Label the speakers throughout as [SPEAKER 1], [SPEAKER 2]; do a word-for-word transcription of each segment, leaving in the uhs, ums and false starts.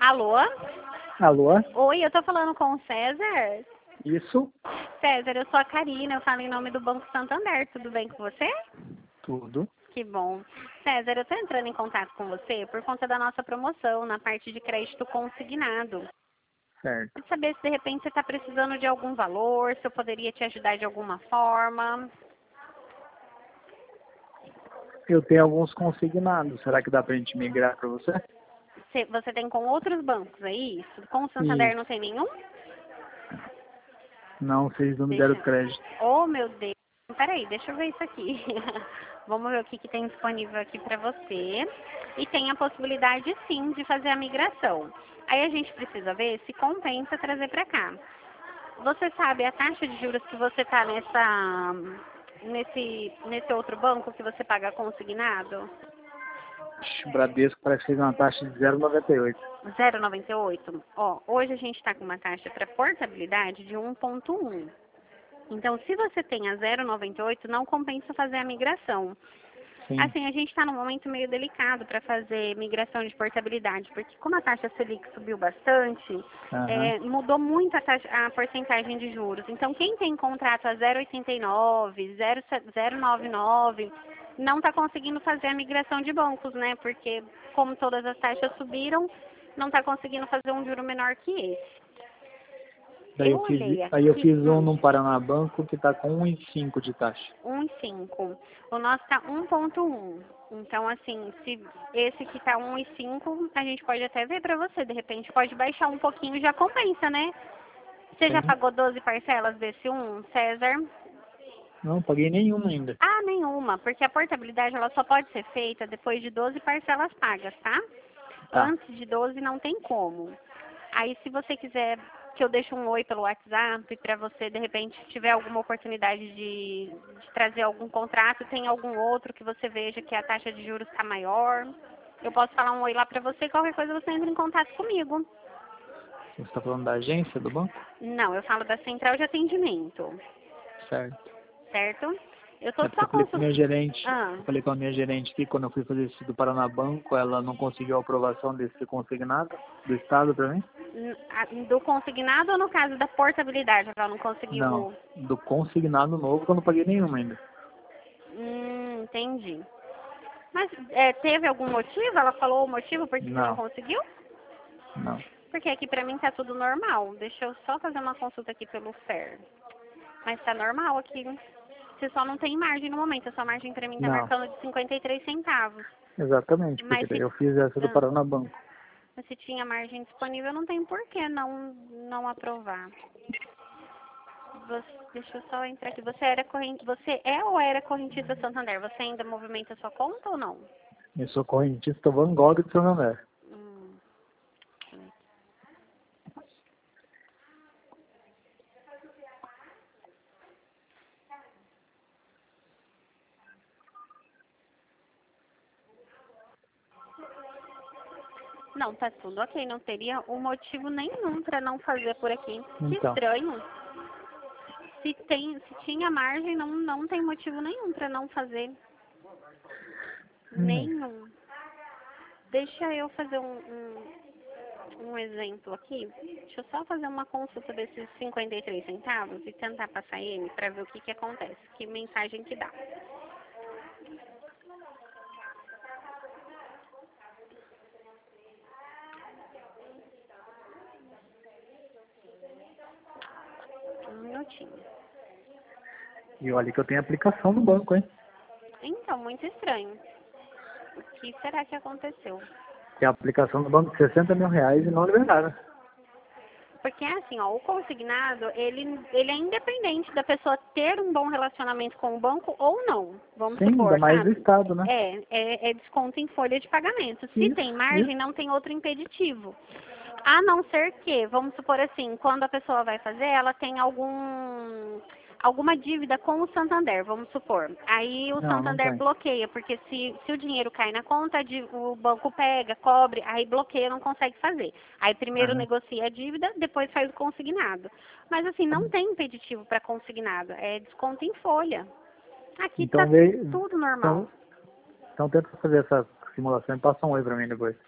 [SPEAKER 1] Alô?
[SPEAKER 2] Alô?
[SPEAKER 1] Oi, eu tô falando com o César?
[SPEAKER 2] Isso?
[SPEAKER 1] César, eu sou a Karina, eu falo em nome do Banco Santander, tudo bem com você?
[SPEAKER 2] Tudo.
[SPEAKER 1] Que bom. César, eu tô entrando em contato com você por conta da nossa promoção na parte de crédito consignado.
[SPEAKER 2] Certo.
[SPEAKER 1] Quero saber se de repente você está precisando de algum valor, se eu poderia te ajudar de alguma forma.
[SPEAKER 2] Eu tenho alguns consignados. Será que dá pra gente migrar para você?
[SPEAKER 1] Você, você tem com outros bancos, é isso? Com o Santander não
[SPEAKER 2] Isso.
[SPEAKER 1] tem nenhum?
[SPEAKER 2] Não, vocês não me deram
[SPEAKER 1] Deixa.
[SPEAKER 2] crédito.
[SPEAKER 1] Oh, meu Deus. Peraí, deixa eu ver isso aqui. Vamos ver o que, que tem disponível aqui para você. E tem a possibilidade, sim, de fazer a migração. Aí a gente precisa ver se compensa trazer para cá. Você sabe a taxa de juros que você está nessa, nesse, nesse outro banco que você paga consignado?
[SPEAKER 2] O Bradesco parece que fez uma taxa de zero vírgula noventa e oito.
[SPEAKER 1] zero vírgula noventa e oito? Ó, hoje a gente está com uma taxa para portabilidade de um vírgula um. Então, se você tem a zero vírgula noventa e oito, não compensa fazer a migração.
[SPEAKER 2] Sim.
[SPEAKER 1] Assim, a gente está num momento meio delicado para fazer migração de portabilidade, porque como a taxa Selic subiu bastante,
[SPEAKER 2] Aham.
[SPEAKER 1] é, mudou muito a, taxa, a porcentagem de juros. Então, quem tem contrato a zero vírgula oitenta e nove, zero vírgula noventa e nove, não está conseguindo fazer a migração de bancos, né? Porque como todas as taxas subiram, não está conseguindo fazer um juro menor que esse.
[SPEAKER 2] Daí
[SPEAKER 1] Eu
[SPEAKER 2] eu fiz,
[SPEAKER 1] olhei
[SPEAKER 2] aí eu
[SPEAKER 1] aqui,
[SPEAKER 2] fiz um
[SPEAKER 1] hum,
[SPEAKER 2] num Paraná Banco que tá com um vírgula cinco de taxa.
[SPEAKER 1] um vírgula cinco. O nosso está um vírgula um. Então, assim, se esse que está um vírgula cinco, a gente pode até ver para você. De repente, pode baixar um pouquinho, já compensa, né? Você já
[SPEAKER 2] Sim.
[SPEAKER 1] pagou doze parcelas desse um, César?
[SPEAKER 2] Não, paguei nenhuma ainda.
[SPEAKER 1] Ah, nenhuma, porque a portabilidade ela só pode ser feita depois de doze parcelas pagas, tá?
[SPEAKER 2] Tá.
[SPEAKER 1] Antes de doze não tem como. Aí, se você quiser que eu deixe um oi pelo WhatsApp para você, de repente, tiver alguma oportunidade de, de trazer algum contrato, tem algum outro que você veja que a taxa de juros está maior, eu posso falar um oi lá para você, qualquer coisa você entra em contato comigo.
[SPEAKER 2] Você está falando da agência do banco?
[SPEAKER 1] Não, eu falo da central de atendimento,
[SPEAKER 2] Certo.
[SPEAKER 1] certo? Eu tô
[SPEAKER 2] É porque
[SPEAKER 1] só
[SPEAKER 2] eu falei com a minha
[SPEAKER 1] consultando.
[SPEAKER 2] gerente,
[SPEAKER 1] Ah,
[SPEAKER 2] eu falei com a minha gerente que quando eu fui fazer isso do Paraná Banco, ela não conseguiu a aprovação desse consignado do Estado para mim.
[SPEAKER 1] n- a- do consignado ou no caso da portabilidade, ela não
[SPEAKER 2] Não,
[SPEAKER 1] conseguiu?
[SPEAKER 2] do consignado novo que eu não paguei nenhuma ainda.
[SPEAKER 1] Hum, entendi. Mas é, teve algum motivo? Ela falou o motivo por que você não
[SPEAKER 2] Não,
[SPEAKER 1] conseguiu?
[SPEAKER 2] não.
[SPEAKER 1] Porque aqui pra mim tá tudo normal. Deixa eu só fazer uma consulta aqui pelo F E R. Mas tá normal aqui. Você só não tem margem no momento. A sua margem pra mim tá
[SPEAKER 2] Não,
[SPEAKER 1] marcando de cinquenta e três centavos.
[SPEAKER 2] exatamente, porque
[SPEAKER 1] Mas
[SPEAKER 2] daí
[SPEAKER 1] se,
[SPEAKER 2] eu fiz essa do
[SPEAKER 1] ah,
[SPEAKER 2] Paraná Banco.
[SPEAKER 1] mas se tinha margem disponível, não tem por que não, não aprovar. Você, deixa eu só entrar aqui. Você era corrente, você é ou era correntista Santander? Você ainda movimenta sua conta ou não?
[SPEAKER 2] Eu sou correntista Van Gogh de Santander.
[SPEAKER 1] Hum. Não, tá tudo ok. Não teria um motivo nenhum para não fazer por aqui. Que
[SPEAKER 2] Então,
[SPEAKER 1] estranho. Se tem, se tinha margem, não, não tem motivo nenhum para não fazer.
[SPEAKER 2] hum,
[SPEAKER 1] Nenhum. Deixa eu fazer um, um, um exemplo aqui. Deixa eu só fazer uma consulta desses cinquenta e três centavos e tentar passar ele para ver o que que acontece. Que mensagem que dá. Um minutinho.
[SPEAKER 2] e olha que eu tenho aplicação no banco, hein?
[SPEAKER 1] Então, muito estranho. O que será que aconteceu?
[SPEAKER 2] Tem a aplicação do banco de sessenta mil reais e não liberaram.
[SPEAKER 1] Porque assim, ó, o consignado, ele, ele é independente da pessoa ter um bom relacionamento com o banco ou não, vamos
[SPEAKER 2] Sim, ainda
[SPEAKER 1] supor,
[SPEAKER 2] mais do
[SPEAKER 1] sabe?
[SPEAKER 2] Estado, né?
[SPEAKER 1] É, é, é desconto em folha de pagamento. Se tem
[SPEAKER 2] Isso,
[SPEAKER 1] margem,
[SPEAKER 2] isso.
[SPEAKER 1] não tem outro impeditivo. A não ser que, vamos supor assim, quando a pessoa vai fazer, ela tem algum alguma dívida com o Santander, vamos supor. Aí o
[SPEAKER 2] Não, não
[SPEAKER 1] Santander
[SPEAKER 2] tem.
[SPEAKER 1] bloqueia, porque se, se o dinheiro cai na conta, a dí- o banco pega, cobre, aí bloqueia, não consegue fazer. Aí primeiro
[SPEAKER 2] Aham.
[SPEAKER 1] negocia a dívida, depois faz o consignado. Mas assim, não tem impeditivo para consignado, é desconto em folha. Aqui tá
[SPEAKER 2] Então, veio,
[SPEAKER 1] tudo normal.
[SPEAKER 2] então, então tenta fazer essa simulação e passa um oi pra mim depois.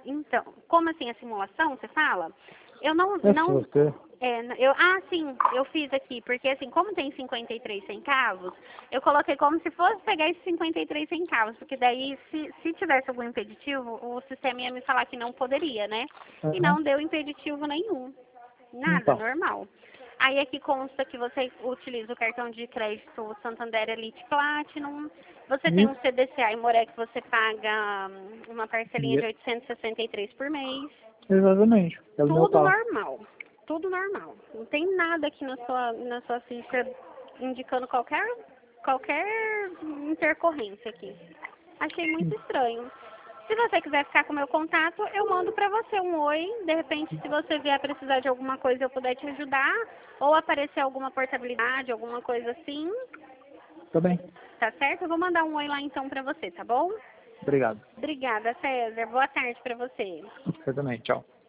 [SPEAKER 1] Então, como assim a simulação, você fala? Eu não,
[SPEAKER 2] É
[SPEAKER 1] não,
[SPEAKER 2] você.
[SPEAKER 1] é, eu, ah, sim, eu fiz aqui, porque assim, como tem cinquenta e três centavos, eu coloquei como se fosse pegar esses cinquenta e três centavos, porque daí, se, se tivesse algum impeditivo, o sistema ia me falar que não poderia, né? E
[SPEAKER 2] Uhum.
[SPEAKER 1] não deu impeditivo nenhum, nada,
[SPEAKER 2] Então,
[SPEAKER 1] normal. Aí aqui consta que você utiliza o cartão de crédito Santander Elite Platinum, você tem um
[SPEAKER 2] isso.
[SPEAKER 1] C D C A e Moré que você paga hum, uma parcelinha de
[SPEAKER 2] E-
[SPEAKER 1] oitocentos e sessenta e três por mês.
[SPEAKER 2] Exatamente. É o meu
[SPEAKER 1] Tudo
[SPEAKER 2] carro.
[SPEAKER 1] normal. Tudo normal. Não tem nada aqui na sua, na sua ficha indicando qualquer, qualquer intercorrência aqui. Achei muito estranho. Se você quiser ficar com o meu contato, eu mando pra você um oi. De repente, se você vier precisar de alguma coisa, eu puder te ajudar. Ou aparecer alguma portabilidade, alguma coisa assim.
[SPEAKER 2] Tá bem.
[SPEAKER 1] Tá certo? Eu vou mandar um oi lá então pra você, tá bom?
[SPEAKER 2] Obrigado.
[SPEAKER 1] Obrigada, César. Boa tarde pra você.
[SPEAKER 2] Você também. Tchau.